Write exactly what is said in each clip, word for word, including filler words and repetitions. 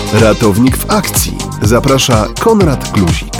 Ratownik w akcji. Zaprasza Konrad Kluzik.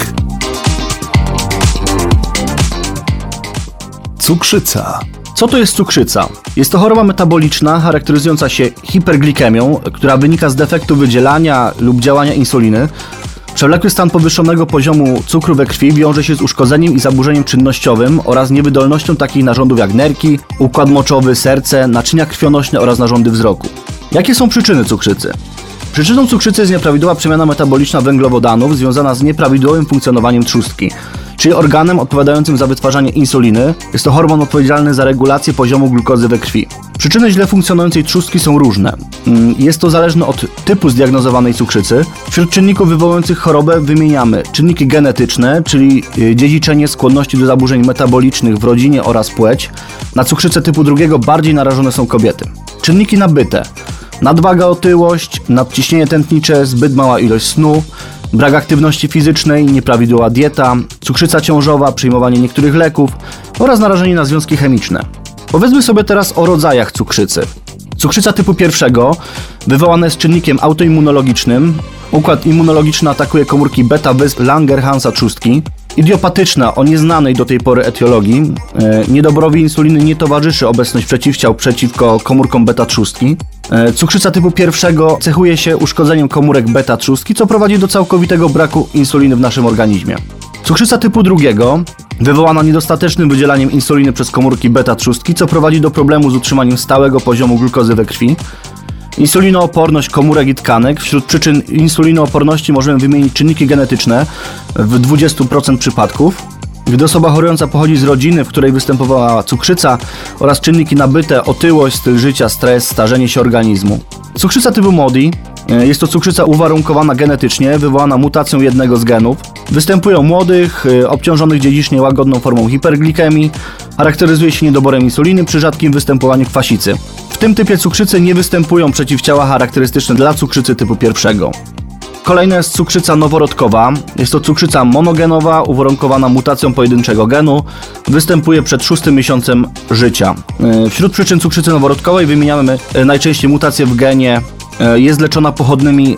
Cukrzyca. Co to jest cukrzyca? Jest to choroba metaboliczna charakteryzująca się hiperglikemią, która wynika z defektu wydzielania lub działania insuliny. Przewlekły stan podwyższonego poziomu cukru we krwi wiąże się z uszkodzeniem i zaburzeniem czynnościowym oraz niewydolnością takich narządów jak nerki, układ moczowy, serce, naczynia krwionośne oraz narządy wzroku. Jakie są przyczyny cukrzycy? Przyczyną cukrzycy jest nieprawidłowa przemiana metaboliczna węglowodanów związana z nieprawidłowym funkcjonowaniem trzustki, czyli organem odpowiadającym za wytwarzanie insuliny. Jest to hormon odpowiedzialny za regulację poziomu glukozy we krwi. Przyczyny źle funkcjonującej trzustki są różne. Jest to zależne od typu zdiagnozowanej cukrzycy. Wśród czynników wywołujących chorobę wymieniamy czynniki genetyczne, czyli dziedziczenie, skłonności do zaburzeń metabolicznych w rodzinie oraz płeć. Na cukrzycę typu drugiego bardziej narażone są kobiety. Czynniki nabyte: nadwaga, otyłość, nadciśnienie tętnicze, zbyt mała ilość snu, brak aktywności fizycznej, nieprawidłowa dieta, cukrzyca ciążowa, przyjmowanie niektórych leków oraz narażenie na związki chemiczne. Powiedzmy sobie teraz o rodzajach cukrzycy. Cukrzyca typu pierwszego wywołana jest czynnikiem autoimmunologicznym. Układ immunologiczny atakuje komórki beta wysp Langerhansa trzustki. Idiopatyczna o nieznanej do tej pory etiologii. Niedoborowi insuliny nie towarzyszy obecność przeciwciał przeciwko komórkom beta trzustki. Cukrzyca typu pierwszego cechuje się uszkodzeniem komórek beta trzustki, co prowadzi do całkowitego braku insuliny w naszym organizmie. Cukrzyca typu drugiego wywołana niedostatecznym wydzielaniem insuliny przez komórki beta trzustki, co prowadzi do problemu z utrzymaniem stałego poziomu glukozy we krwi. Insulinooporność komórek i tkanek. Wśród przyczyn insulinooporności możemy wymienić czynniki genetyczne w dwudziestu procentach przypadków. Gdy osoba chorująca pochodzi z rodziny, w której występowała cukrzyca, oraz czynniki nabyte: otyłość, styl życia, stres, starzenie się organizmu. Cukrzyca typu młodi jest to cukrzyca uwarunkowana genetycznie, wywołana mutacją jednego z genów. Występuje u młodych, obciążonych dziedzicznie łagodną formą hiperglikemii. Charakteryzuje się niedoborem insuliny przy rzadkim występowaniu kwasicy. W tym typie cukrzycy nie występują przeciwciała charakterystyczne dla cukrzycy typu pierwszego. Kolejna jest cukrzyca noworodkowa. Jest to cukrzyca monogenowa, uwarunkowana mutacją pojedynczego genu. Występuje przed szóstym miesiącem życia. Wśród przyczyn cukrzycy noworodkowej wymieniamy najczęściej mutacje w genie. Jest leczona pochodnymi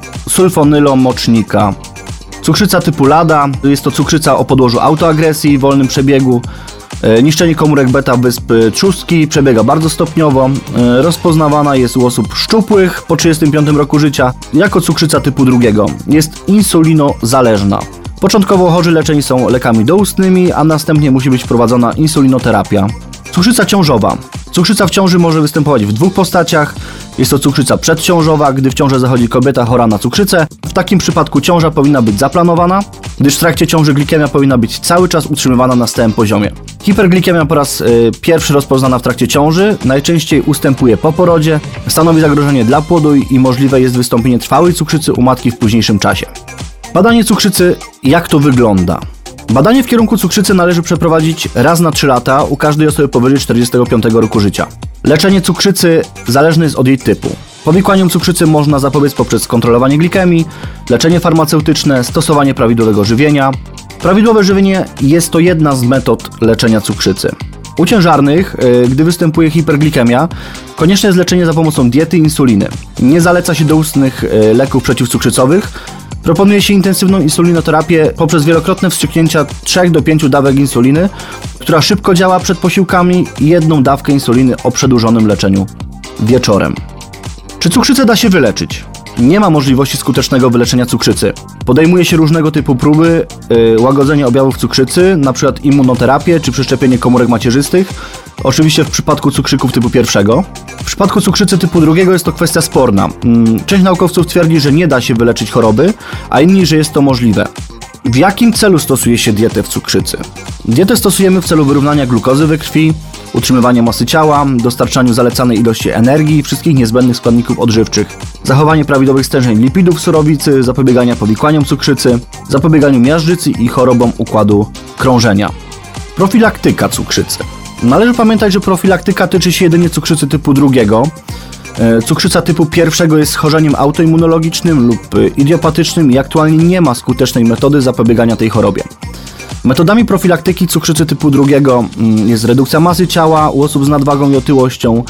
sulfonylomocznika. Cukrzyca typu lada. Jest to cukrzyca o podłożu autoagresji, wolnym przebiegu. Niszczenie komórek beta wysp trzustki przebiega bardzo stopniowo. Rozpoznawana jest u osób szczupłych po trzydziestym piątym roku życia jako cukrzyca typu drugiego. Jest insulinozależna. Początkowo chorzy leczeni są lekami doustnymi, a następnie musi być prowadzona insulinoterapia. Cukrzyca ciążowa. Cukrzyca w ciąży może występować w dwóch postaciach. Jest to cukrzyca przedciążowa, gdy w ciążę zachodzi kobieta chora na cukrzycę. W takim przypadku ciąża powinna być zaplanowana, gdyż w trakcie ciąży glikemia powinna być cały czas utrzymywana na stałym poziomie. Hiperglikemia po raz y, pierwszy rozpoznana w trakcie ciąży, najczęściej ustępuje po porodzie, stanowi zagrożenie dla płodu i możliwe jest wystąpienie trwałej cukrzycy u matki w późniejszym czasie. Badanie cukrzycy, jak to wygląda? Badanie w kierunku cukrzycy należy przeprowadzić raz na trzy lata u każdej osoby powyżej czterdziestego piątego roku życia. Leczenie cukrzycy zależne jest od jej typu. Powikłaniom cukrzycy można zapobiec poprzez kontrolowanie glikemii, leczenie farmaceutyczne, stosowanie prawidłowego żywienia. Prawidłowe żywienie jest to jedna z metod leczenia cukrzycy. U ciężarnych, gdy występuje hiperglikemia, konieczne jest leczenie za pomocą diety i insuliny. Nie zaleca się doustnych leków przeciwcukrzycowych. Proponuje się intensywną insulinoterapię poprzez wielokrotne wstrzyknięcia trzech do pięciu dawek insuliny, która szybko działa przed posiłkami, i jedną dawkę insuliny o przedłużonym leczeniu wieczorem. Czy cukrzycę da się wyleczyć? Nie ma możliwości skutecznego wyleczenia cukrzycy. Podejmuje się różnego typu próby yy, łagodzenia objawów cukrzycy, np. immunoterapię czy przeszczepienie komórek macierzystych. Oczywiście w przypadku cukrzyków typu pierwszego. W przypadku cukrzycy typu drugiego jest to kwestia sporna. Yy, część naukowców twierdzi, że nie da się wyleczyć choroby, a inni, że jest to możliwe. W jakim celu stosuje się dietę w cukrzycy? Dietę stosujemy w celu wyrównania glukozy we krwi, utrzymywania masy ciała, dostarczaniu zalecanej ilości energii i wszystkich niezbędnych składników odżywczych, zachowanie prawidłowych stężeń lipidów w surowicy, zapobiegania powikłaniom cukrzycy, zapobieganiu miażdżycy i chorobom układu krążenia. Profilaktyka cukrzycy. Należy pamiętać, że profilaktyka tyczy się jedynie cukrzycy typu drugiego. Cukrzyca typu pierwszego jest schorzeniem autoimmunologicznym lub idiopatycznym i aktualnie nie ma skutecznej metody zapobiegania tej chorobie. Metodami profilaktyki cukrzycy typu drugiego jest redukcja masy ciała u osób z nadwagą i otyłością,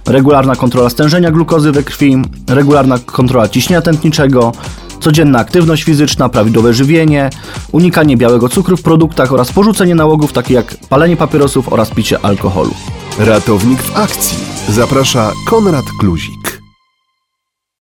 regularna kontrola stężenia glukozy we krwi, regularna kontrola ciśnienia tętniczego, codzienna aktywność fizyczna, prawidłowe żywienie, unikanie białego cukru w produktach oraz porzucenie nałogów takich jak palenie papierosów oraz picie alkoholu. Ratownik w akcji. Zaprasza Konrad Kluzik.